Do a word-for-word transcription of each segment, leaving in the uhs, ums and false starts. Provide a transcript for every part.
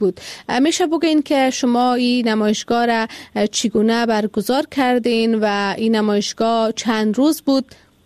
بود. میشه بگین که شما این نمایشگاه را چگونه برگزار کردین و این نمایشگاه چند روز بود؟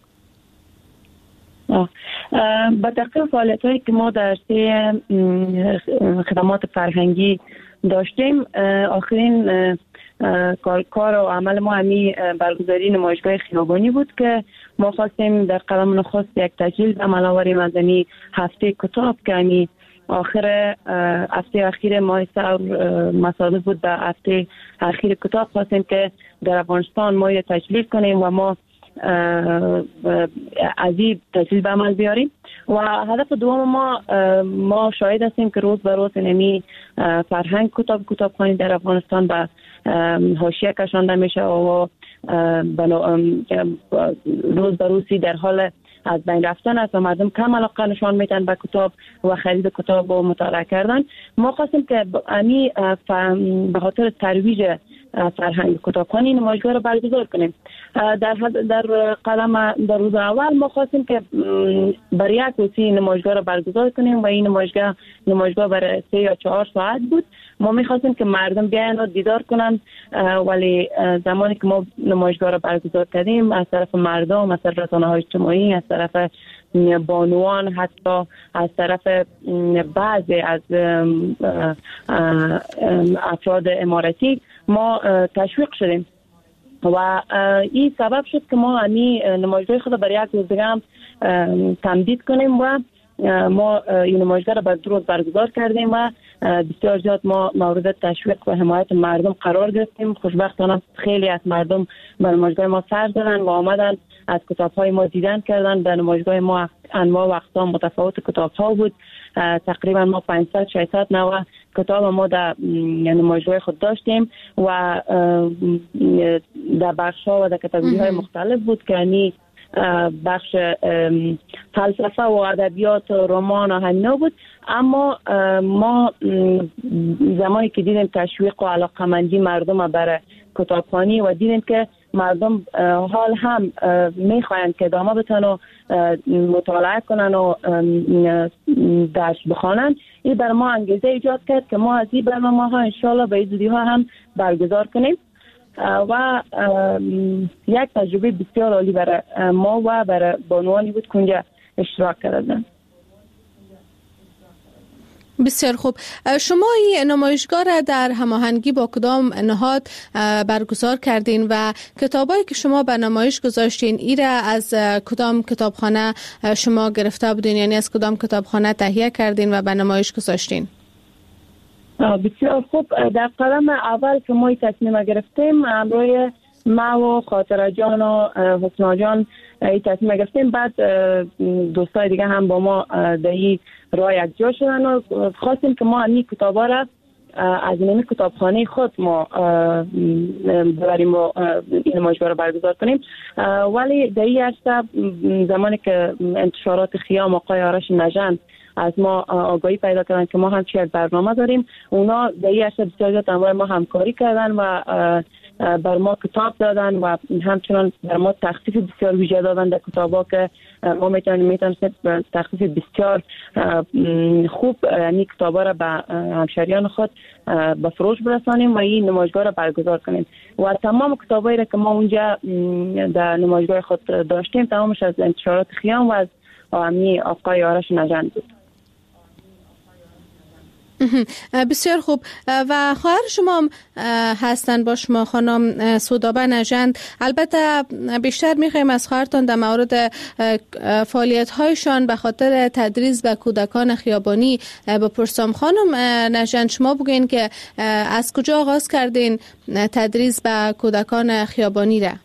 با تحقیق فعالیت هایی که ما در عرصه خدمات فرهنگی داشتیم، آخرین کار و عمل ما همی برگزاری نمایشگاه خیابانی بود که ما خواستیم در قدم نخست یک تجلیل عمل آوریم از این هفته کتاب که همی آخر هفته اخیر ماه سور مصادف بود به هفته اخیر کتاب، خواستیم که در افغانستان ما تجلیل کنیم و ما از این تجلیل به عمل بیاریم. و هدف دوم ما ما شاهد هستیم که روز به روز نمی فرهنگ کتاب کتابخوانی در افغانستان به حاشیه کشانده میشه و روز به روزی در حال از بین رفتن است و مردم کم علاقه نشان میدن به کتاب و خرید کتاب و مطالعه کردن. ما خواستیم که امی به خاطر ترویج فرهنگ کتابخوانی نمایشگاه را برگزار کنیم. در در قدم در روز اول ما خواستیم که برای یک روزی نمایشگاه را برگزار کنیم و این نمایشگاه نمایشگاه برای سه یا چهار ساعت بود. ما می‌خواستیم که مردم بیاین و دیدار کنن، ولی زمانی که ما نمایشگاه را برگزار کردیم از طرف مردم، از طرف رسانه‌های اجتماعی، از طرف بانوان، حتی از طرف بعضی از افراد اماراتی ما تشویق شدیم و این سبب شد که ما امی نمایشگاه خود برای یک روز دیگه هم تمدید کنیم و ما این نمایشگاه را بر دو روز برگزار کردیم و بسیار زیاد ما مورد تشویق و حمایت مردم قرار گرفتیم. خوشبختانه خیلی از مردم به نمایشگاه ما سر زدن و آمدن از کتاب‌های ما دیدن کردن. در نمایشگاه ما انواع و اقسام متفاوت کتاب‌ها بود. تقریبا ما پانصد ششصد نوع کتاب ما در نمایشگاه خود داشتیم و در بخش‌ها و در کاتگوری‌های مختلف بود که یعنی بخش فلسفه و ادبیات و رمان و همینا بود. اما ما زمانی که دیدیم تشویق و علاقه‌مندی مردم برای کتابخوانی و دیدیم که مردم حال هم میخواهند که ادامه بتن و مطالعه کنن و درس بخوانن، این بر ما انگیزه ایجاد کرد که ما از این برنامه ها انشالله به زودی ها هم برگزار کنیم و یک تجربه بسیار عالی برای ما و برای بانوانی بود که اونجا اشتراک کردن. بسیار خوب. شما این نمایشگاه را در هماهنگی با کدام نهاد برگزار کردین و کتابایی که شما به نمایش گذاشتین ای را از کدام کتابخانه شما گرفته بودین، یعنی از کدام کتابخانه تهیه کردین و به نمایش گذاشتین؟ بسیار خوب. در قدم اول که ما تصمیم گرفتیم همراه ما و خاطره جان و حسنا جان این تصمیم گرفتیم، بعد دوستای دیگه هم با ما در این راه یک جا شدن و خواستیم که ما این کتابا را از این کتابخانه خود ما ببریم و این نمایشگاه را برگزار کنیم. ولی در این عرصه زمانی که انتشارات خیام آقای آرش نژند از ما آگاهی پیدا کردن که ما هم چه برنامه داریم، اونا در این عرصه بسیار زیاد با ما همکاری کردن و بر ما کتاب دادن و همچنان بر ما تخفیف بسیار ویژه دادن در کتابا که ما میتونیم میتونیم تخفیف بسیار خوب یعنی کتابا را به همشریان خود به فروش برسانیم و این نمایشگاه را برگزار کنیم. و تمام کتابایی را که ما اونجا در نمایشگاه خود داشتیم تمامش از انتشارات خیام و از آمی آقای آرش نژند بود. بسیار خوب. و خواهر شما هستن با شما خانم سودابه نژند. البته بیشتر میخوایم از خواهرتان در مورد فعالیت هایشان به خاطر تدریس به کودکان خیابانی بپرسم. خانم نژند شما بگین که از کجا آغاز کردین تدریس به کودکان خیابانی را؟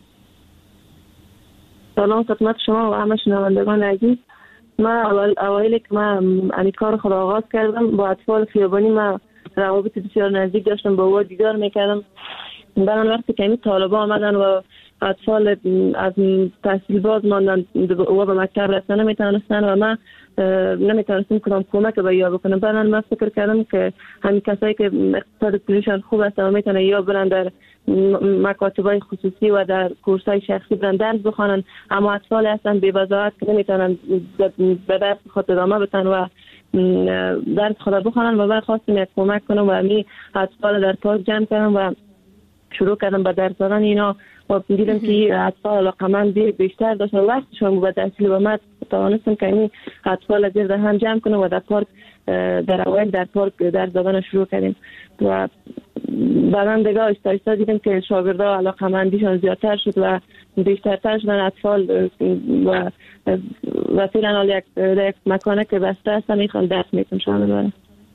سلام خدمت شما و همه شنوندگان عزیز. من اول اوایل که من این کار خود آغاز کردم با اطفال خیابانی من روابط بسیار نزدیک داشتم، با او دیدار میکردم. بعد وقتی که این طالبا آمدن و اطفال از تحصیل باز ماندن و به مکتب رفتن نمیتونستن و من نمیتونستم کدام کمک به یا بکنم. بعد من فکر کردم که همین کسایی که اقتصاد پولیشان خوب است و میتونن یا برن در مکاتبای خصوصی و در کورسای شخصی برن درس بخوانن، اما اطفال هستن بی بضاعت که نمیتونن به درس خود ادامه بدن و درس خدا بخوانن و بعد خواستم یک کمک کنم و می اطفال در پارک جمع کردم و شروع کردم به درس دادن اینا و دیدم که اطفال علاقمند بیشتر داشتن وقتشون بود تحصیل و من توانستم که این اطفال زیر هم جمع کنم و در پارک در اول در پارک درس دادن شروع کردیم و بعداً دیگه آیسته آیسته دیدم که شاگردها علاقمندیشون زیادتر شد و بیشترتر شدن اطفال و و فعلا یک یک مکانه که بسته هستم میخوام درس میتونم شامل بارم.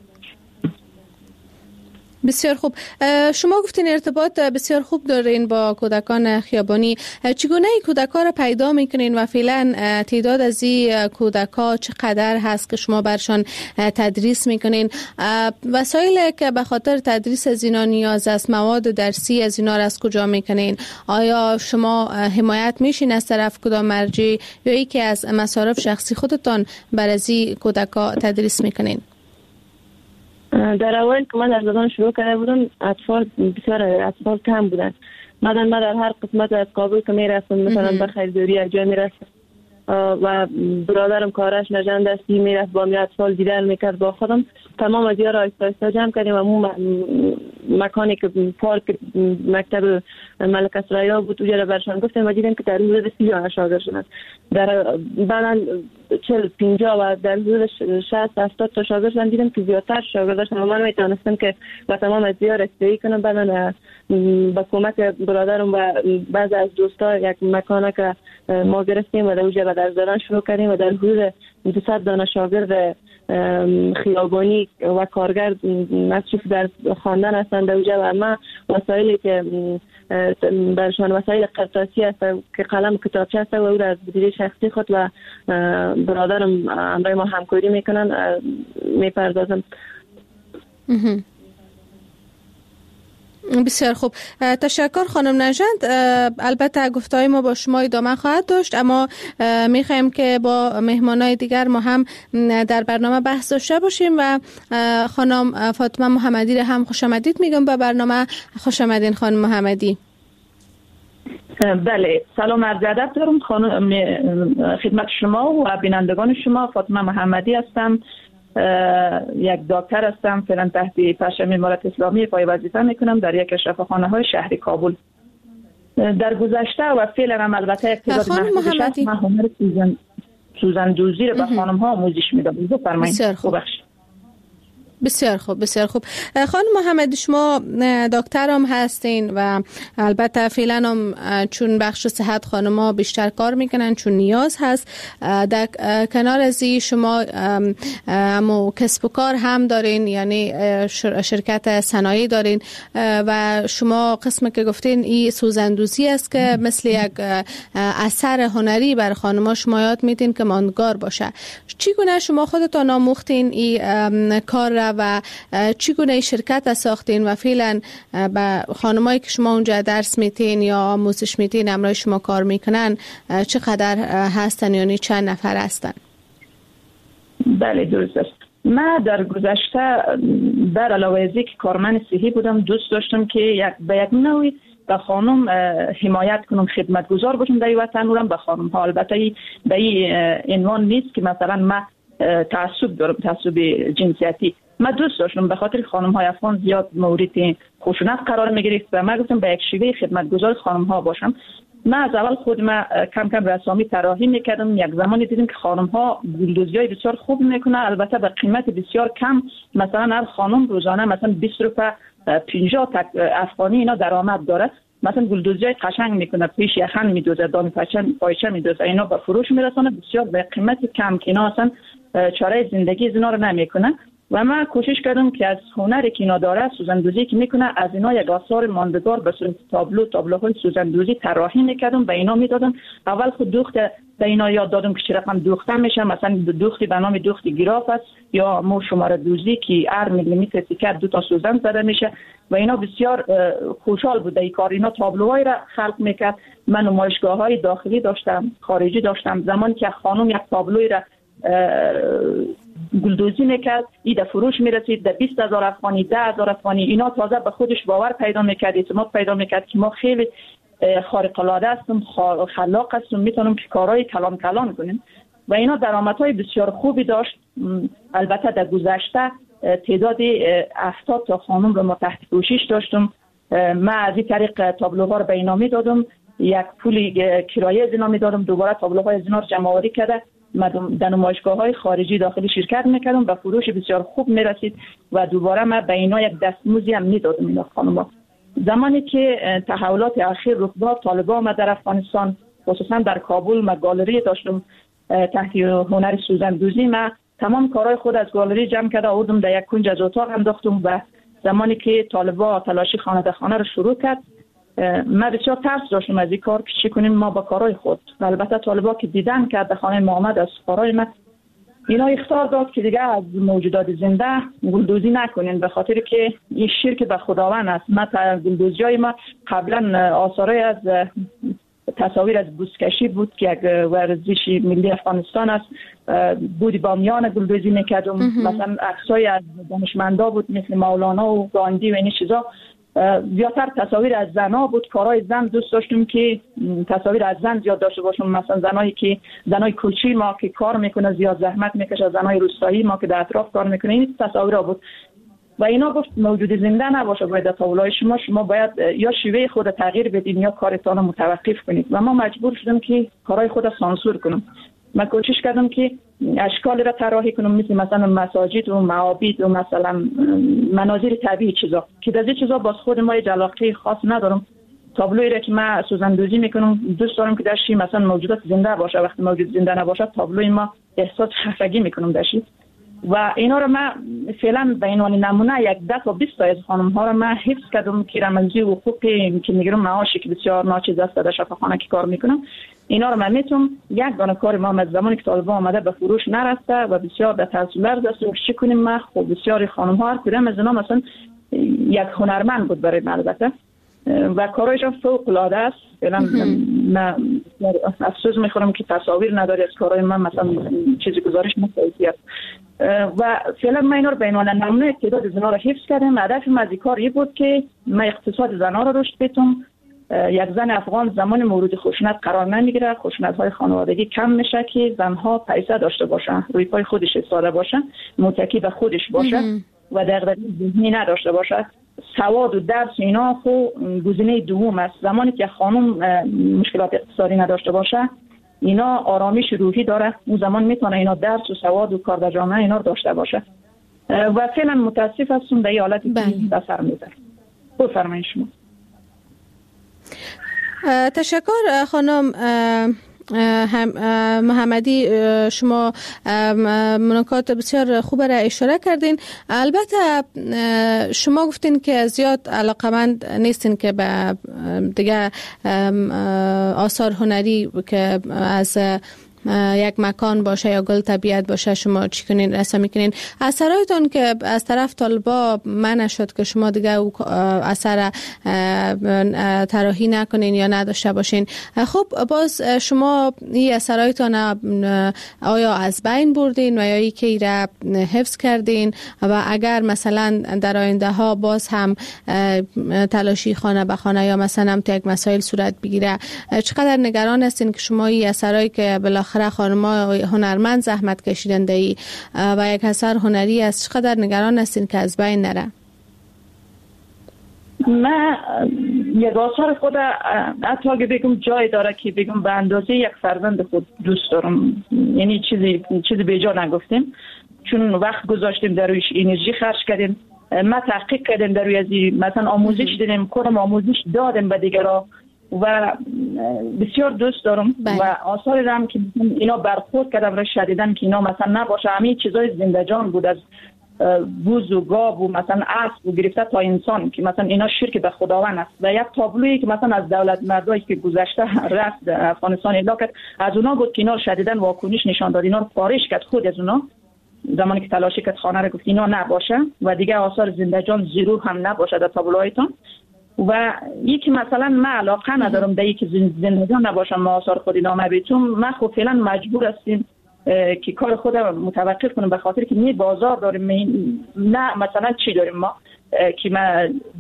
بسیار خوب. شما گفتین ارتباط بسیار خوب دارین با کودکان خیابانی. چگونه این کودکان را پیدا میکنین و فعلا تعداد از این کودکان چقدر هست که شما برشان تدریس میکنین؟ وسایلی که به خاطر تدریس از اینا نیاز است، مواد درسی از اینا را از کجا میکنین؟ آیا شما حمایت میشین از طرف کدام مرجع یا ای که از مصارف شخصی خودتان بر از این کودکان تدریس میکنین؟ در اول که من در زدان شروع کرده بودم اطفال بسیار اطفال کم بودن. من در هر قسمت از کابل که میرفتم مثلا به خریداری یک جای میرفتم و برادرم کارش نجان دستی میرفت با می اطفال دیدن میکرد با خودم تمام از یارا آیسته آیسته جمع کردیم و مو مکانی که پارک مکتب ملک اسرائیل بود اونجا را برشان گفتیم و دیدیم که در حدود سی جان شاگرد شدن. در بعدا چهل پنجاه و در حدود شصت هفتاد تا شاگرد شدن. دیدم که زیادتر شاگرد داشتن و من میتونستم که با تمام از یار استفاده کنم. بعدا با کمک برادرم و بعض از دوستا یک مکانی که ما گرفتیم و در اونجا درس دادن شروع کردیم و در حدود دویست دانه شاگرد خیابانی و کارگر مصروف در خواندن هستند در اونجا و ما وسایلی که برشان وسایل قرطاسی هست که قلم کتابچه هست و او را از بودجه شخصی خود و برادرم همراه ما همکاری میکنن میپردازم. بسیار خوب، تشکر خانم نژند. البته گفتهای ما با شما ادامه خواهد داشت اما میخوایم که با مهمانای دیگر ما هم در برنامه بحث داشته باشیم و خانم فاطمه محمدی را هم خوش آمدید میگم به برنامه. خوش آمدین خانم محمدی. بله، سلام عرض ادب دارم خانم خدمت شما و بینندگان شما. فاطمه محمدی هستم، یک دکتر هستم، فعلا تحت پرچم امارت اسلامی پای وظیفه میکنم در یک از شفاخانه های شهر کابل. در گذشته و فعلا هم البته اقتدار محدودش هست، من هنر سوزن سوزندوزی رو به خانم ها آموزش میدم. بفرمایید. بسیار خوب. بسیار خوب بسیار خوب. خانم محمدی شما دکتر هم هستین و البته فعلا هم چون بخش صحت خانم‌ها بیشتر کار میکنن چون نیاز هست. در کنار از این شما مو کسب و کار هم دارین، یعنی شرکت صنایعی دارین و شما قسمی که گفتین این سوزندوزی است که مثل یک اثر هنری بر خانم‌ها شما یاد میدین که ماندگار باشه. چگونه شما خودتان آموختین این کار را و چگونه شرکت ساختین و فعلا به خانمایی که شما اونجا درس میتین یا آموزش میتین همراه شما کار میکنن چقدر هستن، یعنی چند نفر هستن؟ بله درست است. من در گذشته در علاوه از اینکه کارمند صحی بودم دوست داشتم که یک به یک نوعی به خانم حمایت کنم، خدمتگزار باشم در این وطن. اونم به خانم ها البته به این عنوان نیست که مثلا من تعصب دارم، تعصب جنسیتی. من دوست داشتم به خاطر خانم های افغان زیاد مورد خشونت قرار میگرفت و من گفتم به یک شیوه خدمتگزار خانم ها باشم. من از اول خود من کم کم رسامی طراحی میکردم. یک زمانی دیدم که خانم ها گلدوزی های بسیار خوب میکنه، البته به قیمت بسیار کم. مثلا هر خانم روزانه مثلا بیست روپیه پنجاه تک افغانی اینا درآمد داره. مثلا گلدوزی های قشنگ میکنه، پیش یخن میدوزه، دام پاچه پایچه میدوزه، اینا به فروش میرسونه بسیار به قیمت کم که اینا اصلا چاره زندگی از اینا رو نمیکنه. و من کوشش کردم که از هنری که اینا داره سوزندوزی که میکنه از اینا یک آثار ماندگار به صورت تابلو تابلوهای سوزندوزی طراحی میکردم به اینا میدادم. اول خود دوخت به اینا یاد دادم که چه رقم دوخته میشه، مثلا دوختی به نام دوخت گراف است یا مو شماره دوزی که هر میلیمتر تیکر دو تا سوزن زده میشه و اینا بسیار خوشحال بود این کار. اینا تابلوهای را خلق میکرد. من نمایشگاه‌های داخلی داشتم، خارجی داشتم. زمانی که خانم یک تابلوی را گلدوزی میکرد ایده فروش میرسید در بیست هزار افغانی، ده هزار افغانی. اینا تازه به خودش باور پیدا میکرد، اعتماد پیدا میکرد که ما خیلی خارق العاده هستم، خلاق هستم، میتونم که کارهای کلان کلان کنیم. و اینا درآمدهای بسیار خوبی داشت. البته در گذشته تعداد هفتاد تا خانم رو ما تحت پوشش داشتم. من از این طریق تابلوها رو به اینا میدادم، یک پولی کرایه از اینا میدادم، دوباره تابلوهای از اینا رو جمع آوری کرده من در نمایشگاه‌های خارجی داخلی شرکت میکردم و فروش بسیار خوب میرسید و دوباره من به اینا یک دستموزی هم میدادم اینا خانم‌ها. زمانی که تحولات اخیر رخ داد، طالبان ما در افغانستان خصوصا در کابل ما گالری داشتم تحت هنر سوزندوزی، من تمام کارهای خود از گالری جمع کرده آوردم در یک کنج از اتاق انداختم و زمانی که طالبان تلاشی خانه به خانه رو شروع کرد من بسیار ترس داشتم از این کار که چی کنیم ما با کارهای خود. البته طالبان که دیدن که در خانه محمد از کارهای من اینا اخطار داد که دیگه از موجودات زنده گلدوزی نکنین، به خاطر که این شرک به خداوند است. ما گلدوزی های ما قبلا آثارای از تصاویر از بوسکشی بود که یک ورزش ملی افغانستان است، بودی بامیان گلدوزی میکردم، مثلا عکسای از دانشمندا بود مثل مولانا و گاندی و این چیزا. زیادتر تصاویر از زنا بود، کارهای زن دوست داشتم که تصاویر از زن زیاد داشته باشم، مثلا زنایی که زنای کوچی ما که کار میکنه زیاد زحمت میکشه، زنای روستایی ما که در اطراف کار میکنه، این تصاویرها بود. و اینا گفت موجود زنده نباشه باید تابلوهای شما شما باید یا شیوه خود تغییر بدین یا کارتان رو متوقف کنید. و ما مجبور شدم که کارهای خود سانسور کنم. من کوشش کردم که اشکال را طراحی کنم مثل مثلا مساجد و معابد و مثلا مناظر طبیعی چیزا که در این چیزا باز خود ما علاقه خاص ندارم. تابلویی را که من سوزندوزی میکنم دوست دارم که درش مثلا موجودات زنده باشه، وقتی موجود زنده نباشه تابلوی ما احساس خفگی میکنم درش. و اینا رو من فعلا به عنوان نمونه یک ده تا بیست تا از خانم ها رو من حفظ کردم که رمزی حقوقی که میگیرم معاشی که بسیار ناچیز است در شفاخانه که کار میکنم، اینا رو من میتونم یک دانه کار ما از زمانی که طالبان آمده به فروش نرفته و بسیار در تاثیر داشتیم چی کنیم. ما خب بسیاری خانم ها هر کدام از اینا مثلا یک هنرمند بود برای من البته و کارایشان فوق العاده است. فعلا من افسوس میخورم که تصاویر نداری از کارهای من، مثلا چیزی گزارش نکردی است. و فعلا من اینا رو به عنوان نمونه تعداد زنا رو حفظ کردم. هدفم از این کار این بود که من اقتصاد زنا رو رشد بدم. یک زن افغان زمان مورد خشونت قرار نمیگیره، خشونت‌های خانوادگی کم میشه که زنها پیسه داشته باشن، روی پای خودش ایستاده باشن، متکی به خودش باشه و دغدغه ذهنی نداشته باشه. سواد و درس اینا خو گزینه دوم است. زمانی که خانم مشکلات اقتصادی نداشته باشه اینا آرامش روحی داره، اون زمان میتونه اینا درس و سواد و کار در جامعه اینا رو داشته باشه. و فعلا متاسف هستم به این حالتی که به سر میبره. بفرمایید شما. تشکر خانم محمدی، شما نکات بسیار خوب را اشاره کردین. البته شما گفتین که زیاد علاقمند نیستین که به دیگه آثار هنری که از یک مکان باشه یا گل طبیعت باشه شما چی کنین رسم میکنین. اثرایتون که از طرف طالبا منع شد که شما دیگه اثر طراحی نکنین یا نداشته باشین، خب باز شما این اثرایتون آیا از بین بردین و یا ای که ایره حفظ کردین و اگر مثلا در آینده ها باز هم تلاشی خانه به خانه یا مثلا تو یک مسائل صورت بگیره چقدر نگران هستین که شما این اثرایی که بالاخره خانم‌ها هنرمند زحمت کشیدند ای و یک اثر هنری است چقدر نگران هستین که از بین نره؟ من یک آثار خود حتی اگه بگم جای داره که بگم به اندازه یک فرزند خود دوست دارم، یعنی چیزی چیزی به جا نگفتیم چون وقت گذاشتیم در رویش، انرژی خرج کردیم، ما تحقیق کردیم در روی ازی مثلا آموزش دیدیم، کارم آموزش دادیم به دیگرها و بسیار دوست دارم. بای. و آثار هم که اینا برخورد کردم را شدیدن که اینا مثلا نباشه همه چیزای زنده جان بود، از بوز و گاو و مثلا اسب و گرفته تا انسان که مثلا اینا شرک به خداوند است. و یک تابلویی که مثلا از دولت مردایی که گذشته رفت افغانستان اعلام کرد از اونا بود که اینا شدیدن واکنش نشان داد، اینا رو خارج کرد خود از اونا زمانی که تلاشی کرد خانه رو گفت اینا نباشه و دیگه آثار زنده جان زیرو هم نباشه در تابلوهایتون. و یکی مثلا من علاقه ندارم به یکی زندگی نباشم ما آثار خودی نامه بیتون، من خب فعلا مجبور هستیم که کار خودم متوقف کنم به خاطر که می بازار داریم. نه مثلا چی داریم ما که من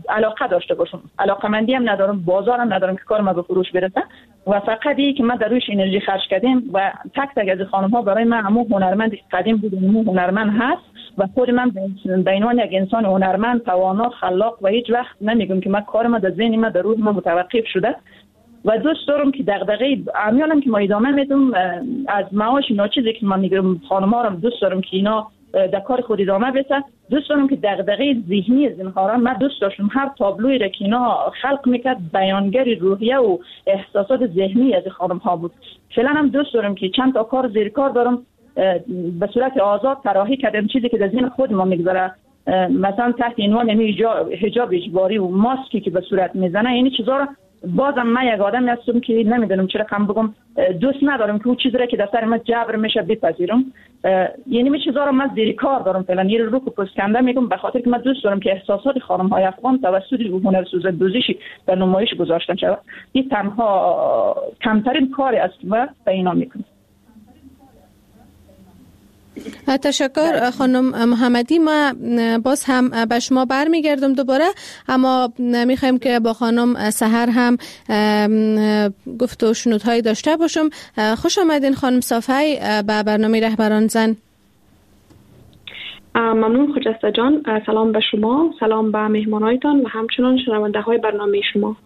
علاقه داشته باشم، علاقمندی هم ندارم، بازارم ندارم که کار ما به فروش برسه و فقط این که ما در رویش انرژی خرج کردیم و تک تک از خانم ها برای من همون هنرمند قدیم بود، همون هنرمند هست و خود من به عنوان یک انسان هنرمند توانا خلاق و هیچ وقت نمیگم که من کار ما در ذهن ما در روح ما متوقف شده و دوست دارم که دغدغه امیالم که ما ادامه میدم از معاش ناچیزی که من میگم خانم‌ها رو دوست دارم که اینا در کار خود ادامه بده. دوست دارم که دغدغه ذهنی از اینها را من دوست داشتم هر تابلویی را که اینا خلق میکرد بیانگر روحیه و احساسات ذهنی از خانم‌ها بود. فعلا هم دوست دارم که چند تا کار زیر کار دارم به صورت آزاد طراحی کردم، چیزی که در ذهن خود ما میگذره، مثلا تحت عنوان حجاب اجباری و ماسکی که به صورت میزنه، یعنی چیزا رو بازم من یک آدمی هستم که نمیدونم چرا کم بگم دوست ندارم که اون چیزی را که در سر من جبر میشه بپذیرم، یعنی می چیزا رو من زیر کار دارم فعلا یه رو کو پسکنده میگم به خاطر که من دوست دارم که احساسات خانم های افغان توسط هنرسوز دوزیشی در نمایش گذاشتن شود. این تنها کمترین کاری است که من به اینا میکنم. تشکر خانم محمدی. ما باز هم به شما برمیگردم دوباره، اما میخوایم که با خانم سحر هم گفت و شنودهایی داشته باشم. خوش آمدین خانم صافی به برنامه رهبران زن. ممنون خجسته جان. سلام به شما، سلام به مهمانایتان و همچنان شنونده های برنامه شما.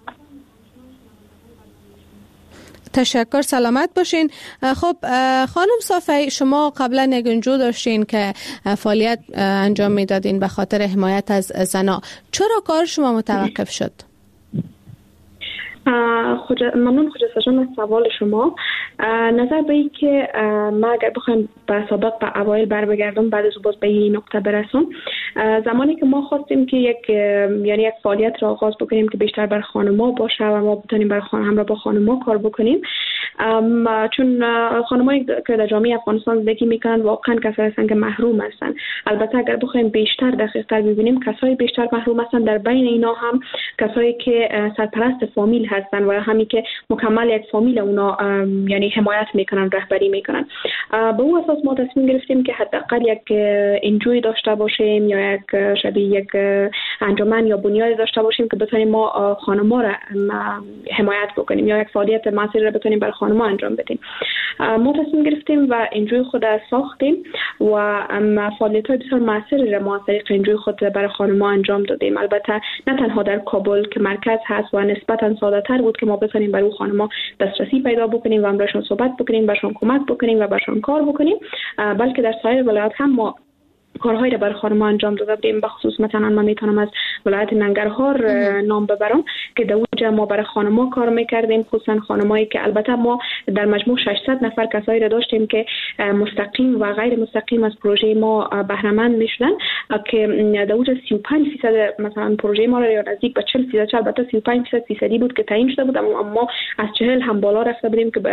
تشکر، سلامت باشین. خب خانم صافی، شما قبلا یک انجو داشتین که فعالیت انجام میدادین به خاطر حمایت از زنا. چرا کار شما متوقف شد؟ خود ممنون خجسته جان از سوال شما. نظر به این که ما اگر بخوایم به سابق به اوایل بر بگردم بعد از باز به این نقطه برسم، زمانی که ما خواستیم که یک یعنی یک فعالیت را آغاز بکنیم که بیشتر بر خانم‌ها باشه و ما بتونیم بر خانم همراه با خانم‌ها کار بکنیم، چون خانم‌هایی که در جامعه افغانستان زندگی میکنن واقعا کسایی هستند که محروم هستند. البته اگر بخوایم بیشتر دقیق‌تر ببینیم کسایی بیشتر محروم هستند، در بین اینا هم کسایی که سرپرست فامیل هستند و همین که مکمل یک فامیل اونا یعنی حمایت میکنن، رهبری میکنن. به اون اساس ما تصمیم گرفتیم که حداقل یک انجوی داشته باشیم یا یک شبیه یک انجمن یا بنیاد داشته باشیم که بتونیم ما خانم‌ها را حمایت بکنیم یا یک فعالیت مؤثر را بتونیم برای خانم‌ها انجام بدیم. ما تصمیم گرفتیم و انجوی خود را ساختیم و فعالیت‌های بسیار مؤثری را ما از طریق انجوی خود برای خانم‌ها انجام دادیم. البته نه تنها در کابل که مرکز هست و نسبتاً ساده‌تر بود که ما بتونیم برای خانم‌ها دسترسی پیدا بکنیم و امرشون صحبت بکنیم، برشون کمک بکنیم و برشون کار بکنیم، بلکه در سایر ولایات هم ما کارهایی را برای خانم‌ها انجام داده بودیم. بخصوص مثلا من میتونم از ولایت ننگرهار نام ببرم که در اونجا ما برای خانم‌ها کار میکردیم، خصوصا خانمایی که البته ما در مجموع ششصد نفر کسایی را داشتیم که مستقیم و غیر مستقیم از پروژه ما بهره مند میشدن که در اونجا سی و پنج درصد مثلا پروژه ما را یا نزدیک به چهل درصد، البته سی و پنج درصد فیصدی بود که تعیین شده بود، اما از چهل هم بالا رفته بودیم که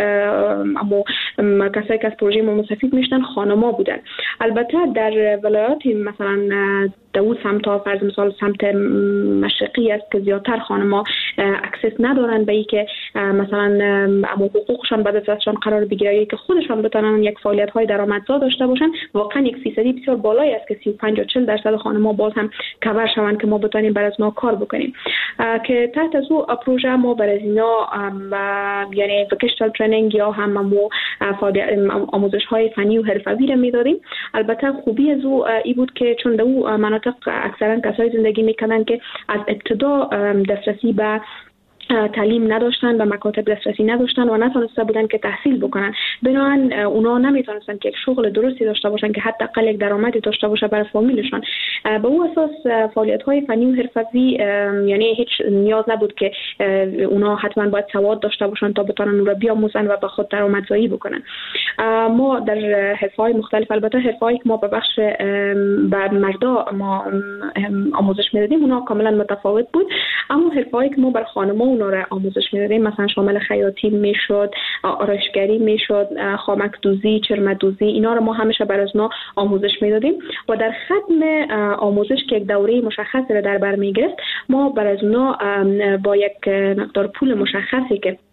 اما کسایی که از پروژه ما مستفید میشدن خانم‌ها بودن. البته در ولایات مثلا داوود سمت فرض مثال سمت مشرقی است که زیادتر خانم‌ها اکسس ندارن به اینکه مثلا اما حقوقشان بعد از دستشان قرار بگیره که خودشان بتونن یک فعالیت‌های درآمدزا داشته باشن. واقعا یک فیصدی بسیار بالایی است که سی و پنج تا چهل درصد خانم‌ها باز هم کاور شوند که ما بتونیم برای از ما کار بکنیم. که تحت از او پروژه ما برای اینا یعنی وکیشنال ترینینگ یا هم مو آموزش‌های فنی و حرفه‌ای را می‌دادیم. البته خوبی از او ای بود که چون در او مناطق اکثرا کسایی زندگی میکنن که از ابتدا دسترسی به تعلیم نداشتن، به مکاتب دسترسی نداشتن و نتونسته بودن که تحصیل بکنن، بنابراین اونا نمیتونستن که یک شغل درستی داشته باشن که حداقل یک درآمدی داشته باشه برای فامیلشون. به اون اساس فعالیت‌های فنی و حرفه‌ای یعنی هیچ نیاز نبود که اونا حتما باید سواد داشته باشن تا بتونن اون رو بیاموزن و به خود درآمدزایی بکنن. ما در حرفه‌های مختلف، البته حرفه‌ای که ما به بخش به مردا ما آموزش میدادیم اونا کاملا متفاوت بود، اما حرفه‌ای که ما برای خانم‌ها اونا را آموزش میدادیم مثلا شامل خیاطی میشد، آرایشگری میشد، خامک دوزی، چرم دوزی، اینا رو ما همیشه برای اونا آموزش میدادیم و در ختم آموزش که یک دوره مشخصی را در بر میگرفت ما برای اونا با یک مقدار پول مشخصی که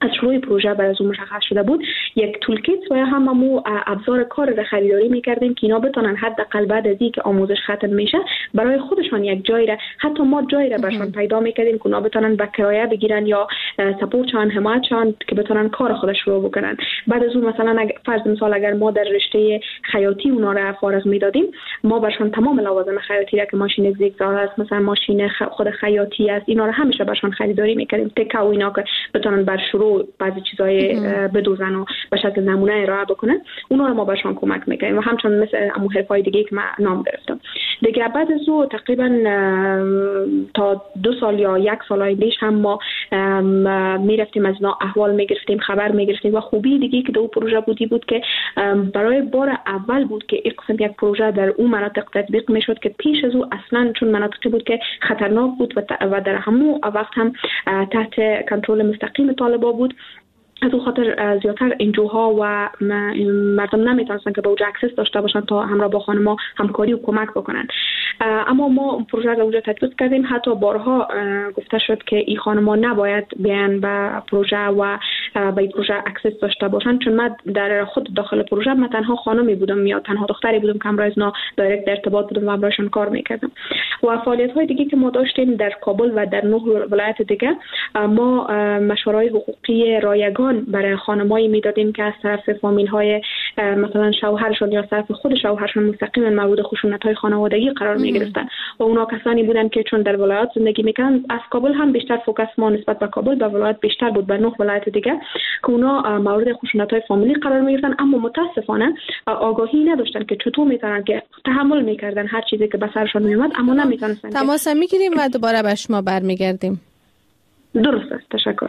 از شروع پروژه برای از اون مشخص شده بود یک تولکیت و یا هم مو ابزار کار را خریداری میکردیم که اینا بتونن حداقل بعد از اینکه آموزش ختم میشه برای خودشان یک جای را حتی ما جای را برشان پیدا میکردیم که اونا بتونن به کرایه بگیرن یا سپورت چان حمایت چان که بتونن کار خودش رو بکنن. بعد از اون مثلا فرض مثال اگر ما در رشته خیاطی اونا را فارغ میدادیم ما برشان تمام لوازم خیاطی را که ماشین زیگزاگ است مثلا ماشین خود خیاطی است اینا را همیشه برشان خریداری میکردیم تکه و اینا که بتونن بر شروع بعضی چیزای بدوزن و به شکل نمونه ارائه بکنن اونا رو ما بهشون کمک میکنیم و همچنین مثل امو حرفای دیگه که من نام گرفتم دیگه. بعد از او تقریبا تا دو سال یا یک سال آیندهش هم ما میرفتیم از اینا احوال میگرفتیم خبر میگرفتیم و خوبی دیگه که دو پروژه بودی بود که برای بار اول بود که این قسم یک پروژه در اون مناطق تطبیق میشد که پیش از او اصلا چون مناطقی بود که خطرناک بود و در همون وقت هم تحت کنترل مستقیم طالبا بود. از اون خاطر زیادتر انجوها و مردم نمیتونستن که به اوجه اکسس داشته باشن تا همراه با خانما همکاری و کمک بکنن. اما ما پروژه را اونجا تطبیق کردیم. حتی بارها گفته شد که این خانما نباید بیان به پروژه و به این پروژه اکسس داشته باشن چون من در خود داخل پروژه من تنها خانمی بودم یا تنها دختری بودم که همراه اینا دایرکت در ارتباط بودم و همراهشون کار میکردم. و فعالیت های دیگه که ما داشتیم در کابل و در نه ولایت دیگه ما مشوره‌های حقوقی رایگان برای خانمایی میدادیم که از طرف فامیل های مثلا شوهرشون یا از طرف خود شوهرشون مستقیما مورد خشونت های خانوادگی قرار می گرفتن و اونا کسانی بودن که چون در ولایات زندگی میکنن از کابل هم بیشتر فوکس ما نسبت به کابل به ولایت بیشتر بود به نه ولایت دیگه که اونا مورد خشونت های فامیلی قرار می گرفتن اما متاسفانه آگاهی نداشتن که چطور میتونن که تحمل میکردن هر چیزی که به سرشون میومد اما نمیتونستن. تماس میگیریم و دوباره به شما برمیگردیم. درست است. تشکر.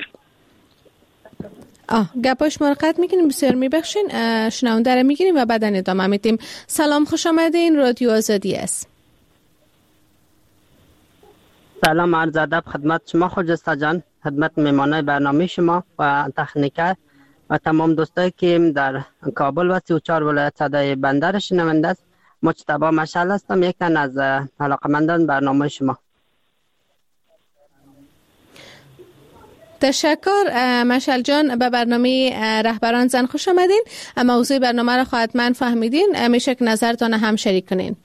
آه گپاش مرقت میکنیم بسیار میبخشین شنونده رو میگیریم و بعد ادامه میدیم. سلام خوش آمدین رادیو آزادی است. سلام عرض ادب خدمت شما خجسته جان خدمت میمانای برنامه شما و تکنیکر و تمام دوستایی که در کابل و سی و چهار ولایت صدای بنده شنونده است. مجتبی مشعل هستم یک تن از علاقمندان برنامه شما. تشکر مشعل جان به برنامه رهبران زن خوش آمدین. موضوع برنامه را حتما فهمیدین میشه که نظرتان هم شریک کنین.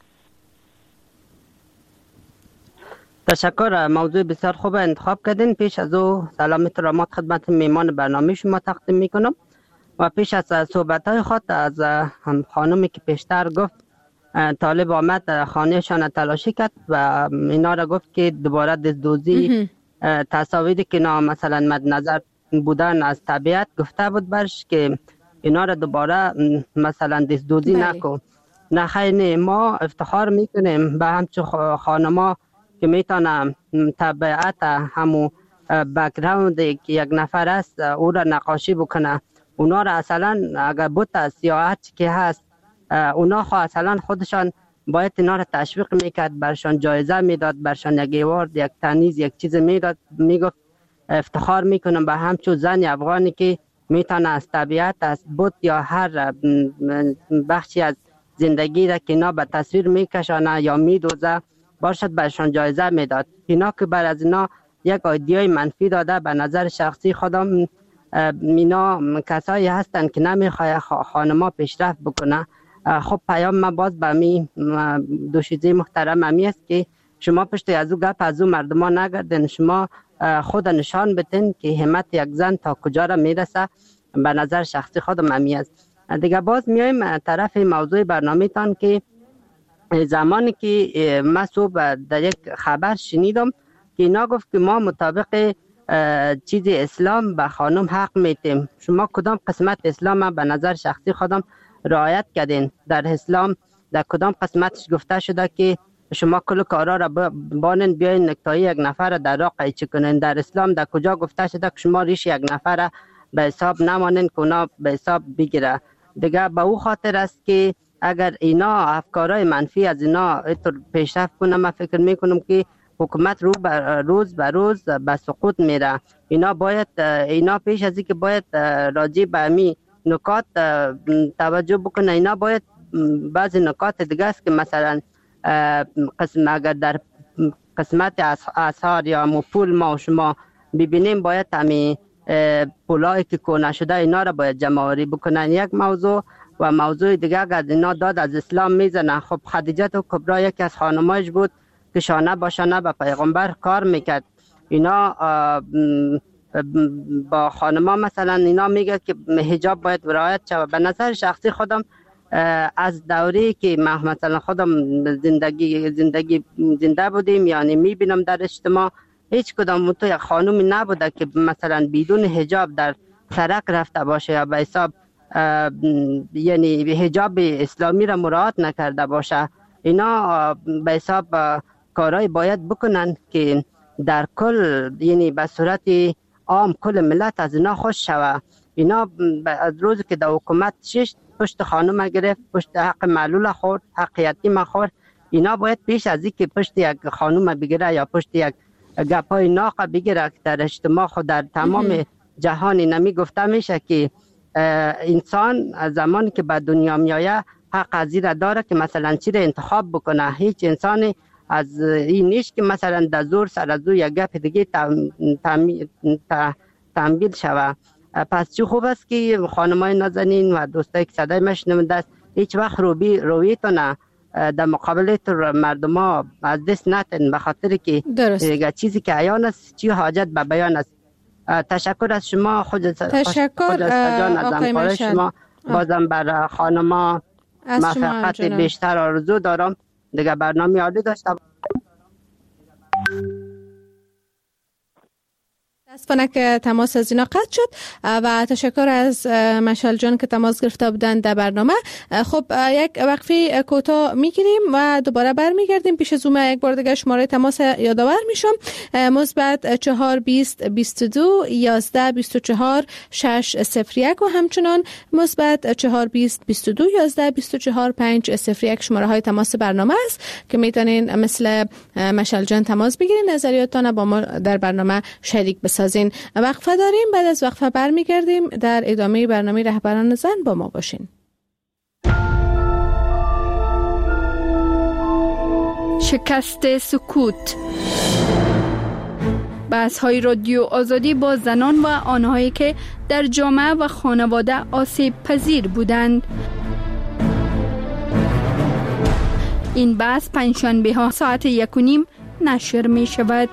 تشکر موضوع بسیار خوب انتخاب کردین. پیش از او سلام احترامات خدمت میمان برنامه شما تقدیم میکنم و پیش از صحبت های خود از هم خانمی که پیشتر گفت طالب آمد خانهشان تلاشی کرد و اینا را گفت که دوباره دزدوزی تصاویری که اینا مثلا مد نظر بودن از طبیعت گفته بود برش که اینا را دوباره مثلا دزدوزی نکن. نه خیر ما افتخار میکنیم به همچون خانما که میتونه طبیعت همو بک‌گراند یک نفر است او را نقاشی بکنه. اونا را اصلا اگر بوت سیاحت که هست اونا خو اصلا خودشان باید اینا را تشویق میکرد برشان جایزه میداد برشان یک ایوارد یک تنیز یک چیز میداد میگفت افتخار میکنم به همچون زن افغانی که میتونه از طبیعت از بوت یا هر بخشی از زندگی را که اینا به تصویر میکشانه یا میدوزه باشد برشان جایزه میداد. اینا که بر از اینا یک ایدئای منفی داده به نظر شخصی خودم اینا کسایی هستند که نمیخواه خانما پیشرفت بکنه. خب پیام ما باز به می دوشیزه محترم همی است که شما پشت از او گپ از او مردمان نگردین، شما خود نشان بدین که همت یک زن تا کجا را میرسه. به نظر شخصی خودم همی است. دیگه باز میایم طرف موضوع برنامه تان که زمانی که من صبح در یک خبر شنیدم که اینا گفت که ما مطابق چیز اسلام به خانم حق میتیم. شما کدام قسمت اسلام به نظر شخصی خودم رعایت کردین؟ در اسلام در کدام قسمتش گفته شده که شما کل کارا را بانن بیاین نکتای یک نفر در راه قیچی کنین؟ در اسلام در کجا گفته شده که شما ریش یک نفر به حساب نمانین که اونا به حساب بگیره؟ دیگه به او خاطر است که اگر اینا افکارهای منفی از اینا اینطور پیشرفت کنه من فکر میکنم که حکومت رو بر روز به روز به سقوط میره. اینا باید اینا پیش از اینکه باید راجع به همین نکات توجه بکنه. اینا باید بعضی نکات دیگه است که مثلا قسم اگر در قسمت اسعار یا پول ما و شما ببینیم باید همین پولایی که کهنه شده اینا را باید جمع آوری بکنن. یک موضوع و موضوع دیگه اگر اینا داد از اسلام میزنن. خب خدیجه کبرا یکی از خانمایش بود که شانه با شانه به پیغمبر کار میکرد. اینا با خانما مثلا اینا میگه که حجاب باید رعایت شود. به نظر شخصی خودم از دوری که مثلا خودم زندگی زندگی زنده بودیم یعنی میبینم در اجتماع هیچ کدام تو یک خانومی نبوده که مثلا بدون حجاب در سرک رفته باشه یا به حساب یعنی حجاب اسلامی را مراعات نکرده باشه. اینا به حساب کارهای باید بکنن که در کل یعنی به صورت عام کل ملت از اینا خوش شوه. اینا از روزی که در حکومت شش پشت خانم گرفت، پشت حق معلول خورد، حق یتیم خورد. اینا باید پیش از این که پشت یک خانم بگیره یا پشت یک گپای ناق بگیره که در اجتماع خود در تمام جهان نمی گفته میشه که انسان زمانی که به دنیا میایه حق از این داره که مثلا چی را انتخاب بکنه. هیچ انسانی از این نیست که مثلا در زور سر از یک گپ دیگه تنبیل شوه. پس چه خوب است که خانمای نازنین و دوستایی که صدای مشنونده است هیچ وقت روبی رویتونه در مقابل مردم ها از دست نتن، به خاطر که چیزی که عیان است چی حاجت به بیان است. تشکر از شما. خود تشکر از همکاری شما. بازم بر خانما موفقیت بیشتر آرزو دارم. دیگه برنامه عالی داشتم. دستفانه که تماس از اینا قطع شد و تشکر از مشعل جان که تماس گرفته بودن در برنامه. خب یک وقفه کوتاه میگیریم و دوباره برمیگردیم. پیش از اون یک بار دیگه شماره تماس یادآور میشم: مثبت چهار بیست بیست و دو یازده بیست و چهار شش صفر یک و همچنان مثبت چهار بیست بیست و دو یازده بیست و چهار پنج صفر یک شماره های تماس برنامه است که میتونین مثل مشعل جان تماس بگیرین، نظریاتتان با ما در برنامه شریک بسازین. وقفه داریم، بعد از وقفه برمیگردیم. در ادامه برنامه رهبران زن با ما باشین. شکست سکوت. بحث های رادیو آزادی با زنان و آنهایی که در جامعه و خانواده آسیب پذیر بودند. این بحث پنجشنبه ها ساعت یک و نیم نشر می شود.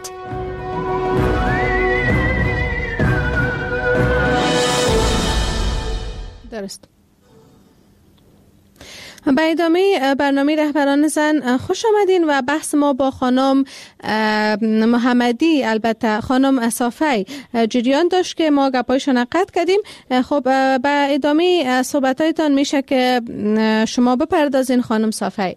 درست. به ادامه برنامه رهبران زن خوش آمدین و بحث ما با خانم محمدی، البته خانم صافی جریان داشت که ما گپایشون قطع کردیم. خب به ادامه صحبتایتان میشه که شما بپردازین خانم صافی.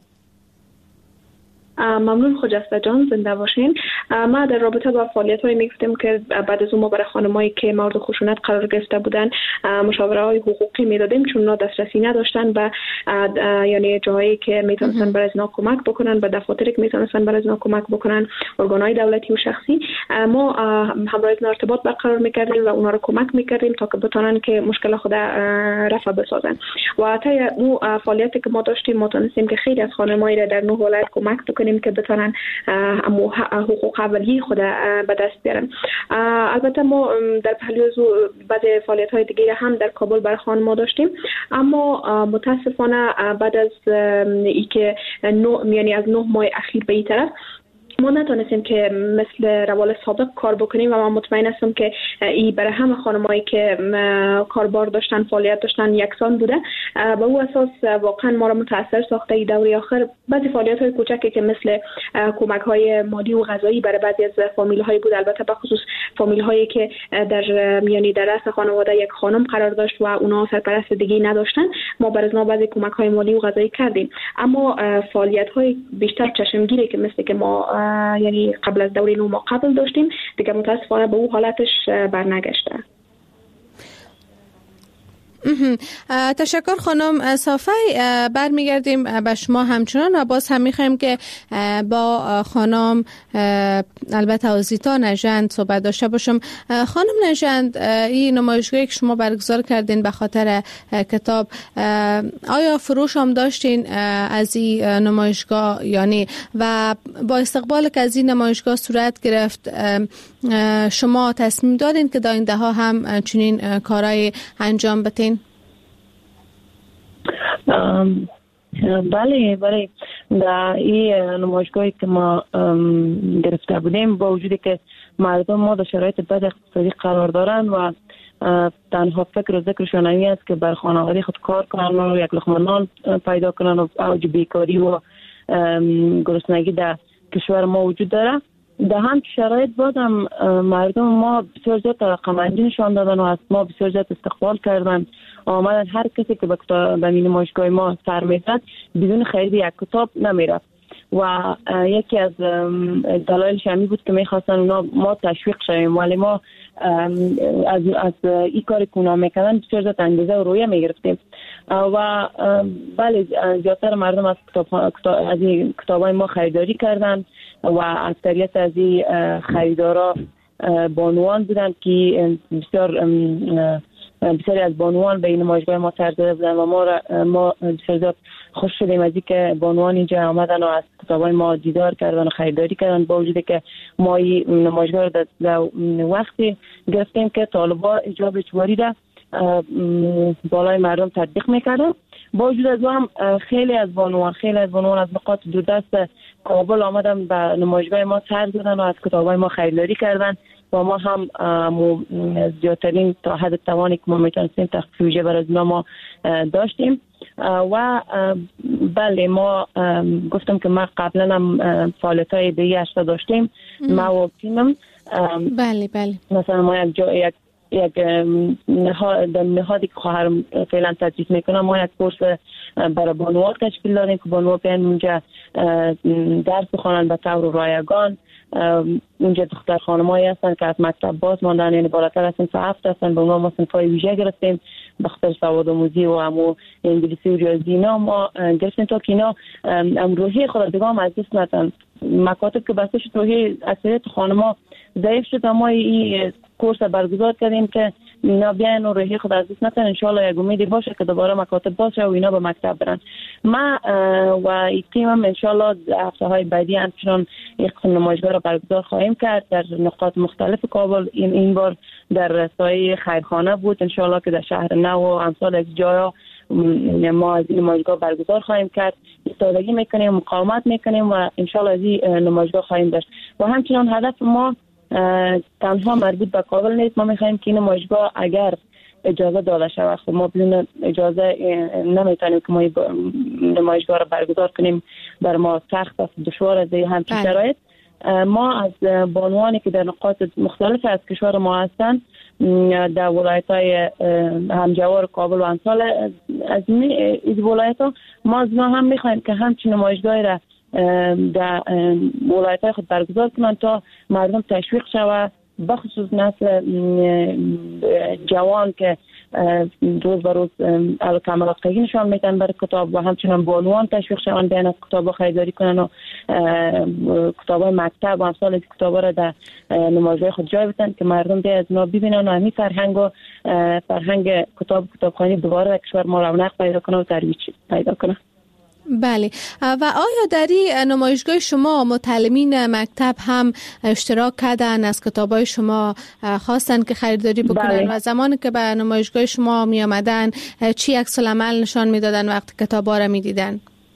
ممنون خجسته جان، زنده باشین. ما در رابطه با فعالیت های میگفتیم که بعد از اون ما برای خانمایی که مورد خشونت قرار گرفته بودن مشاوره های حقوقی میدادیم، چون اونا دسترسی نداشتن به یعنی جایی که میتونستن برای اینا کمک بکنن، به دفاتری که میتونستن برای اینا کمک بکنن، ارگانهای دولتی و شخصی. ما همراه اینا ارتباط برقرار میکردیم و اونا رو کمک میکردیم تا که بتونن که مشکل خود رفع بسازن. و تا اون فعالیتی که ما داشتیم ما تونستیم که خیلی از خانمایی را در نه ولایت کمک بکنیم که بتونن حقوق اولیه خود به دست بیارن. البته ما در پهلو از بعضی فعالیت‌های دیگه هم در کابل برای خانم‌ها داشتیم، اما متاسفانه بعد از اینکه یعنی از نه ماه اخیر به این طرف ما نتونستیم که مثل روال سابق کار بکنیم و من مطمئن هستم که این برای همه خانمایی که کاربار داشتن، فعالیت داشتن یکسان بوده. به او اساس واقعا ما را متاثر ساخته این دوره آخر بعضی فعالیت‌های کوچکی که مثل کمک‌های مالی و غذایی برای بعضی از فامیل‌های بود، البته به خصوص فامیل‌هایی که در یعنی در رأس خانواده یک خانم قرار داشت و اونا سرپرست دیگه نداشتن، ما برای اونا بعضی کمک‌های مالی و غذایی کردیم. اما فعالیت‌های بیشتر چشمگیری که مثل که ما یعنی قبل از دوره نو ما قبل داشتیم دیگه متاسفانه به اون حالتش برنگشته. تشکر خانم صافی. برمیگردیم به شما همچنان و باز هم میخوایم که با خانم البته آزیتا نژند صحبت داشته باشم. خانم نژند، این نمایشگاهی که شما برگزار کردین به خاطر کتاب، آیا فروش هم داشتین از این نمایشگاه یعنی و با استقبال که از این نمایشگاه صورت گرفت شما تصمیم دارین که در آینده ها هم چنین کارهای انجام بدین؟ بله بله، در این نمایشگاهی که ما گرفته بودیم با وجودی که مردم ما در شرایط بد اقتصادی قرار دارن و تنها فکر و ذکرشان این است که بر خانواده خود کار کنن و یک لقمه نان پیدا کنن و اوج بیکاری و گرسنگی در کشور ما وجود داره. در هم شرایط بودم مردم ما بسیار زیاد توقع‌مندی نشان دادن و از ما بسیار زیاد استقبال کردن. آمدن هر کسی که به این نمایشگاه ما سر می‌زد بدون خرید یک کتاب نمیرفت و یکی از دلایلش همین بود که می‌خواستن اونا ما تشویق شویم، ولی ما از از این کاری که اونا می‌کردن بسیار زیاد انگیزه و رویه می‌گرفتیم و بله زیادتر مردم از کتاب از این کتابای ما خریداری کردن و اکثریت از این خریدارا بانوان بودن که بسیار بسیاری از بانوان به این نمایشگاه ما سر زده بودن و ما ما بسیار زیاد خوش شدیم از اینکه بانوان اینجا آمدن و از کتابای ما دیدار کردن و خریداری کردن، با وجودی که ما این نمایشگاه رو در وقتی گرفتیم که طالبا اجاب اجباری را بالای مردم تطبیق میکردن. با وجود از هم خیلی از بانوان خیلی از بانوان از نقاط دوردست کابل آمدن به نمایشگاه ما سر زدن و از کتابای ما خریداری کردن و ما هم زیادترین تا حد توانی که ما میتونستیم تخفیف ویژه برای اونا ما داشتیم و بله ما گفتم که ما قبلا هم فعالیت‌های دیگه اشتا داشتیم ما و تیمم. بله بله مثلا ما یک جا یک یک نهاد نهادی که خواهرم فعلا تدریس میکنم ما یک کورس برای بانوان تشکیل دادیم که بانوان بیان اونجا درس بخوانن به طور رایگان. اونجا دختر خانمایی هستن که از مکتب باز ماندن، یعنی بالاتر از صنف هفت هستن، به اونا ما صنفای ویژه گرفتیم به خاطر سواد آموزی و همو انگلیسی و ریاضی اینا ما گرفتیم تا که اینا روحیه خود دیگه هم از دست ندن. مکاتب که بسته شد روحیه اکثریت خانم‌ها ضعیف شد، ما این کورس برگزار کردیم که اینا بیان و روحیه خود از دست ندن. ان شاء الله یک امیدی باشه که دوباره مکاتب باز شه و اینا به مکتب برن. ما و این تیمم ان شاء الله هفته‌های بعدی همچنان یک نمایشگاه را برگزار خواهیم کرد در نقاط مختلف کابل. این این بار در سایه خیرخانه بود، ان شاء الله که در شهر نو و امثال از جاها ما از این نمایشگاه برگزار خواهیم کرد. ایستادگی میکنیم، مقاومت میکنیم و ان شاء الله از این نمایشگاه خواهیم داشت. و همچنان هدف ما تنها مربوط به کابل نیست، ما میخوایم که این نمایشگاه اگر اجازه داده شود، خب ما بدون اجازه نمیتونیم که ما نمایشگاه را برگزار کنیم، بر ما سخت است، دشوار است همچین شرایط. ما از بانوانی که در نقاط مختلف از کشور ما هستن در ولایت‌های همجوار کابل و امثال از این ولایت‌ها ما از اونا هم میخوایم که همچین نمایشگاهی را در ولایت‌های خود برگزار کنن تا مردم تشویق شود، بخصوص نسل جوان که روز به روز کم علاقگی نشان میدن برای کتاب و همچنان بانوان تشویق شوند بیان از کتاب خریداری کنن و کتاب‌های مکتب و امثال از کتاب‌ها را در نمایشگاه خود جای بدن که مردم بیان از اونا ببینن و همین فرهنگ و فرهنگ کتاب کتابخوانی دوباره در کشور ما رونق پیدا کنه و ترویج پیدا کنه. بله. و آیا در این نمایشگاه شما متعلمین مکتب هم اشتراک کردن، از کتابای شما خواستن که خریداری بکنن؟ بله. و زمانی که به نمایشگاه شما می آمدن چی عکس العمل نشان میدادن وقتی کتابا را می دیدن؟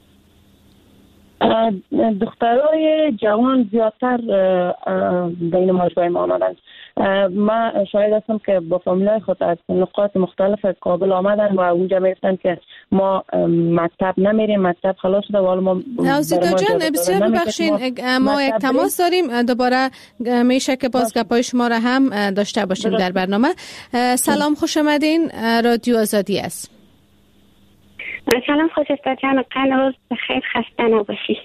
دخترای جوان زیادتر به این نمایشگاه ما آمدن. ما شاهد هستم که با فامیلای خود از نقاط مختلف کابل آمدن و اونجا میگفتن که ما مکتب نمیریم، مکتب خلاص شده و حالا ما نازیتا جان بسیار ببخشین ما یک تماس داریم، دوباره میشه که باز گپای شما را هم داشته باشیم در برنامه. سلام، خوش آمدین، رادیو آزادی است. سلام خوشستا جان، قند روز بخیر، خسته نباشی.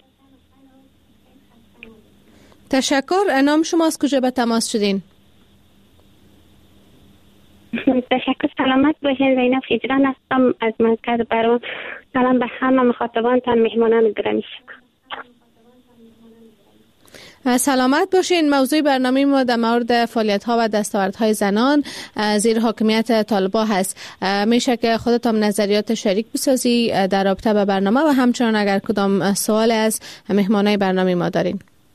تشکر. نام شما از کجا به تماس شدین؟ تشکر. سلامت باشین. زینب خیجران هستم از مرکز برام. سلام به همه مخاطبانتان، مهمانان گرامی. سلامت باشین. موضوع برنامه ما در مورد فعالیت ها و دستاوردهای زنان زیر حاکمیت طالبان هست. میشه که خودتان نظریات شریک بسازی در رابطه با برنامه و همچنان اگر کدام سوال از مهمانای برنامه ما دارین.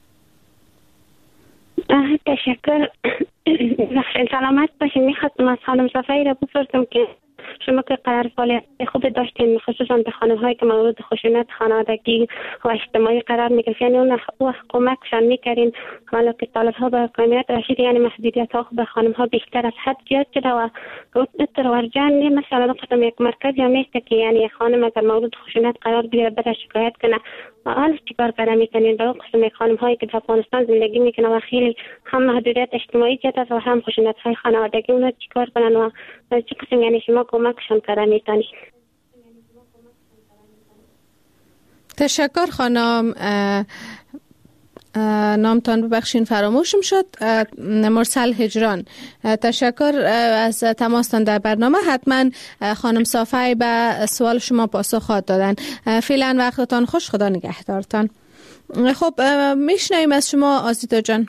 تشکر. سلامت باشین. میخواستم از خانم صفایی را بپرسم که شما که قرار فعالیت خوب داشتین، خصوصا به خانم هایی که مورد خشونت خانوادگی و اجتماعی قرار میگرفتن، یعنی اون کمکشان میکردین، حالا که طالب ها به حاکمیت رسید، یعنی محدودیت ها به خانم ها بیشتر از حد زیاد شده و اتر ورجان مثلا قسم یک مرکز یا میسته که یعنی خانم اگر مورد خشونت قرار بگیره بره شکایت کنه، حالا چیکار کنه میکنین؟ به قسم خانم هایی که در افغانستان زندگی میکنه و خیلی هم محدودیت اجتماعی زیاد است و هم خشونت های خانوادگی، اونا چیکار کنن و چه قسم یعنی شما کمکشان کردن میتونی؟ تشکر خانم. نامتان ببخشین فراموشم شد. مرسل هجران، تشکر از تماستان در برنامه. حتما خانم صافی به سوال شما پاسخ خواهد دادن. فعلا وقتتان خوش، خدا نگهدارتان. خب میشنویم از شما آزیتا جان.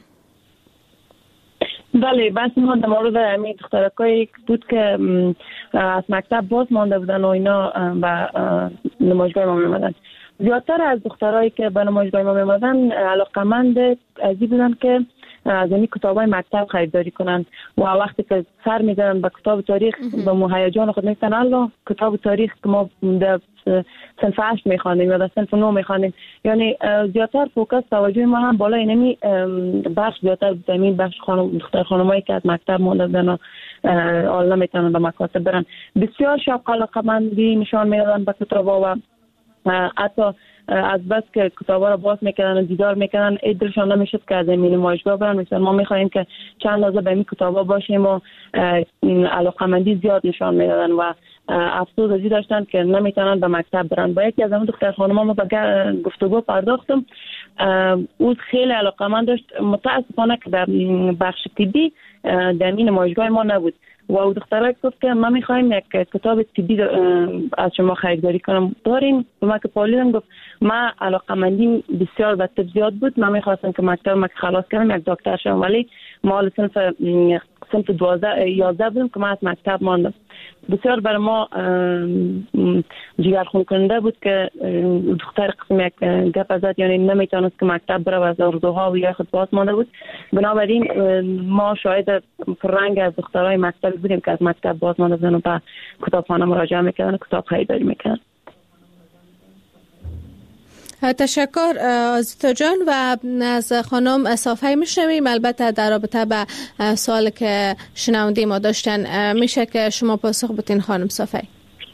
بله، بس ما در مورد همین دخترکایی بود که از مکتب باز مانده بودن و اینا و نمایشگاه ما میمدن. زیادتر از دخترایی که به نمایشگاه ما میمدن علاقمند از این بودن که از این کتابای مکتب خریداری کنن و وقتی که سر میزنن به کتاب تاریخ به مهیجان خود میگن الله کتاب تاریخ که ما در صنف هشت میخوانیم یا در صنف نه میخوانیم. یعنی زیادتر فوکس توجه ما هم بالا اینمی بخش زیادتر زمین بخش خانم دختر خانمایی که از مکتب مونده بودن و حالا نمیتونن به مکاتب برن. بسیار شوق علاقمندی نشان میدادن به کتابا و حتی از بس که کتابا رو باز میکنن و دیدار میکنن دلشان نمیشد که از این نمایشگاه برن. مثلا ما میخوایم که چند لحظه به این کتابا باشیم و علاقمندی زیاد نشان میدادن و افسوس ازی داشتن که نمیتونن به مکتب برن. با یکی از اون دختر خانم‌ها ما به گفتگو پرداختم. او خیلی علاقمند داشت، متاسفانه که در بخش طبی در این نمایشگاه ما نبود و او دختره گفت که ما میخوایم یک کتاب طبی از شما خریداری کنم، دارین؟ و ما که پالیدم گفت ما علاقمندیم بسیار به طب زیاد بود، من میخواستم که مکتب ما خلاص کنم یک دکتر شم، ولی ما صنف صنف دوازده یازده بودم که ما از مکتب ماندم. بسیار برای ما جگرخون کننده بود که دختر قسم یک گپ ازد، یعنی نمیتونست که مکتب بره و از آرزوها و یا خود باز مانده بود. بنابراین ما شاید پررنگ از دخترای مکتب بودیم که از مکتب باز مانده بودن و به کتابخانه مراجعه میکردن و کتاب خریداری میکردن. تشکر آزیتا جان. و از خانم صافی میشنویم، البته در رابطه به سوال که شنونده ما داشتن. میشه که شما پاسخ بدین خانم صافی؟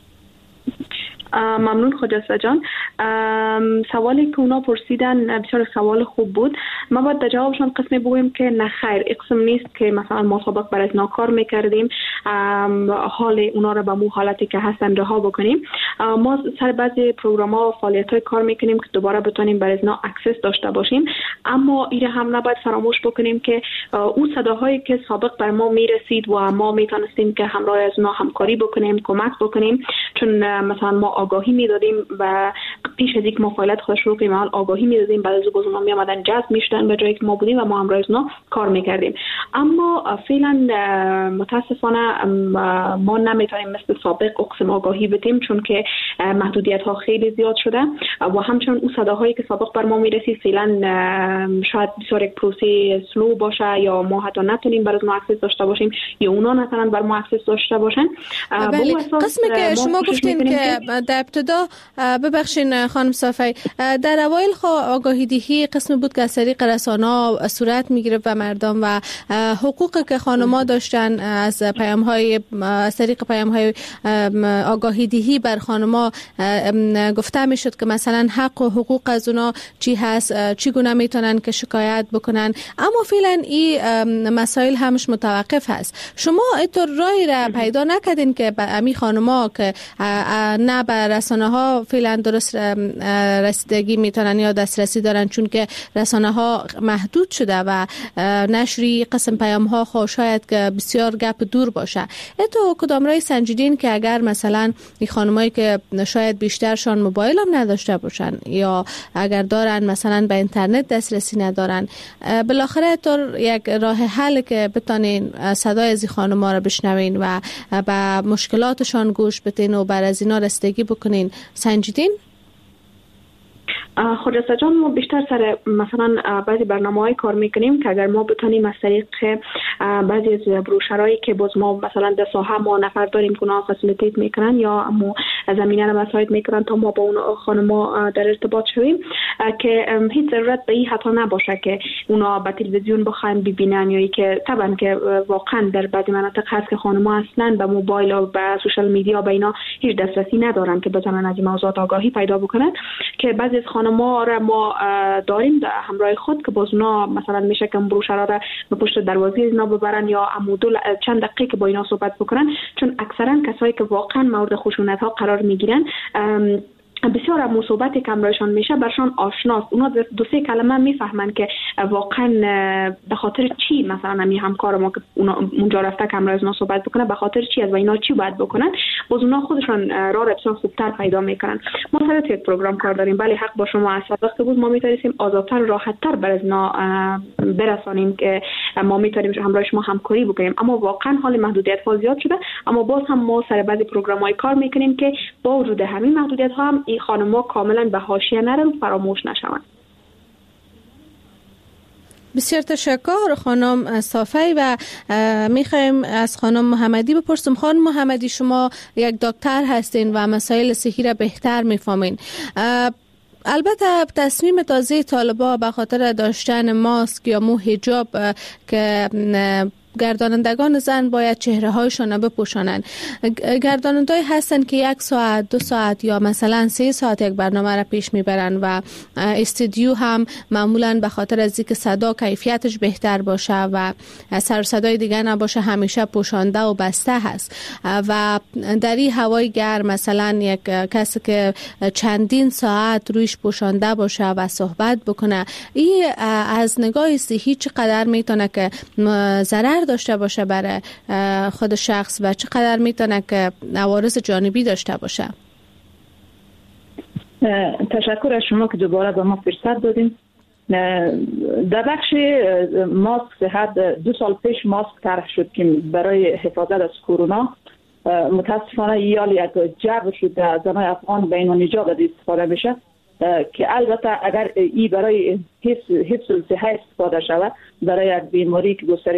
ممنون خجسته جان. سوالی که اونا پرسیدن بسیار سوال خوب بود. ما باید در جوابشان قسمی بگویم که نه خیر، اقسم نیست که مثلا ما سابق برای از ناکار میکردیم حال اونا رو به مو حالتی که هستن رها بکنیم. ما سر بعضی پروگرام ها و فعالیت های کار میکنیم که دوباره بتونیم برای از نا اکسس داشته باشیم، اما ایره هم نباید فراموش بکنیم که اون صداهایی که سابق بر ما میرسید و ما میتونستیم که همراه از اونا همکاری بکنیم، کمک بکنیم، چون مثلا ما آگاهی میدادیم و پیش از اینکه ما فعالیت خود شروع کنیم حال آگاهی میدادیم، بعد از اون اونا می آمدن جذب میشدن به جایی که ما بودیم و ما همراه از اونا کار میکردیم. اما فعلا متاسفانه ما نمیتونیم مثل سابق اقسم آگاهی بدیم، چون که محدودیت ها خیلی زیاد شده و همچنین اون صداهایی که سابق بر ما میرسید فعلا شاید بسیار یک پروسه سلو باشه یا ما حتی نتونیم بر از ما اکسس داشته باشیم یا اونا نتونن بر ما اکسس داشته باشن. بله، قسمی که شما گفتین که در ابتدا، ببخشین خانم صافی، در اوایل آگاهی دهی قسم بود که از طریق رسانه‌ها صورت میگیره و مردم و حقوقی که خانم‌ها داشتن از پیام‌های از طریق پیام‌های آگاهی دهی بر خانم‌ها گفته میشد که مثلا حق و حقوق از اونا چی هست، چگونه میتونن که شکایت بکنن. اما فعلا این مسائل همش متوقف هست. شما اینطور راهی را پیدا نکردین که به امی خانم‌ها که نه به رسانه ها فعلا درست رسیدگی میتونن یا دسترسی دارن، چون که رسانه ها محدود شده و نشری قسم پیام ها خواه شاید که بسیار گپ دور باشه. تو کدام رای سنجیدین که اگر مثلا این خانمایی که شاید بیشترشان موبایل هم نداشته باشن یا اگر دارن مثلا به اینترنت دسترسی ندارن، بالاخره تو یک راه حل که بتونین صدای از این خانم‌ها را بشنوین و به مشکلاتشان گوش بدین و بر از اینا رسیدگی بکنین سنجیدین؟ خلاصه جان، ما بیشتر سر مثلا بعضی برنامه‌های کار میکنیم که اگر ما بتونیم از طریق بعضی از بروشرایی که باز ما مثلا در ساحه ما نفر داریم که اونا فسیلیتیت میکنن یا امو زمینه رو مساعد میکنن تا ما با اون خانم‌ها در ارتباط شویم، که هیچ ضرورت به این حتی نباشه که اونا به تلویزیون بخواین ببینن، یا که طبعا که واقعا در بعضی مناطق هست که خانم‌ها اصلا به موبایل و به سوشال میدیا به اینا هیچ دسترسی ندارن که بتونن از این موضوعات آگاهی پیدا بکنن، که بعضی از خانم‌ها را ما داریم در همراه خود که باز اونا مثلا میشه که بروشرها را به پشت دروازه اینا ببرن یا عمودل چند دقیقه که با اینا صحبت بکنن، چون اکثرا کسایی که واقعا مورد خشونت ها قرار میگیرن بسیار از مصوبت که امرایشان میشه برشان آشناست. اونا دو سه کلمه میفهمن که واقعا به خاطر چی مثلا می همکار ما که اونا اونجا رفته که امرای اونا صحبت بکنه به خاطر چی از و اینا چی باید بکنن، باز اونا خودشان راه را بسیار خوبتر پیدا میکنن. ما سر یک پروگرام کار داریم، ولی حق با شما از صدق بود ما میتونیم آزادتر راحتتر بر از اینا برسانیم که ما میتونیم همراه شما همکاری بکنیم، اما واقعا حال محدودیت ها زیاد شده، اما باز هم ما سر بعضی پروگرام‌های کار میکنیم که با وجود همین محدودیت ها هم این خانم‌ها کاملا به حاشیه نرن، فراموش نشوند. بسیار تشکر خانم صافی. و میخوایم از خانم محمدی بپرسم. خانم محمدی، شما یک دکتر هستین و مسائل صحی را بهتر میفهمین. البته تصمیم تازه طالبا به خاطر داشتن ماسک یا مو حجاب که گردانندگان زن باید چهره هایشان بپوشانند، گردانندهایی هستند که یک ساعت دو ساعت یا مثلا سه ساعت یک برنامه را پیش میبرند و استودیو هم معمولا به خاطر از اینکه صدا کیفیتش بهتر باشه و سر صدای دیگه نباشه همیشه پوشانده و بسته هست و در این هوای گرم مثلا یک کسی که چندین ساعت رویش پوشانده باشه و صحبت بکنه، این از نگاه صحی چقدر میتونه که ضرر داشته باشه برای خود شخص و چقدر میتونه که عوارض جانبی داشته باشه؟ تشکر از شما که دوباره به ما فرصت دادیم. در بخش ماسک صحت دو سال پیش ماسک طرح شد که برای حفاظت از کرونا، متاسفانه ایال یک جو شد زنای افغان به اینو نجات استفاده بشه که البته اگر ای برای حفظ حفظ صحت استفاده شود برای یک بیماری که گسترش